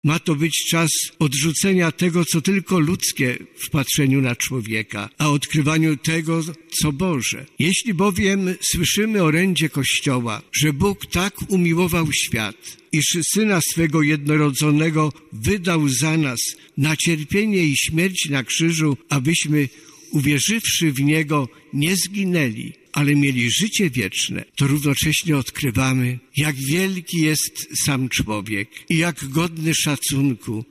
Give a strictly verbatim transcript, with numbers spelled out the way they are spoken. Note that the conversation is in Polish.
Ma to być czas odrzucenia tego, co tylko ludzkie w patrzeniu na człowieka, a odkrywaniu tego, co Boże. Jeśli bowiem słyszymy orędzie Kościoła, że Bóg tak umiłował świat, iż Syna swego jednorodzonego wydał za nas na cierpienie i śmierć na krzyżu, abyśmy, uwierzywszy w Niego, nie zginęli, ale mieli życie wieczne, to równocześnie odkrywamy, jak wielki jest sam człowiek i jak godny szacunku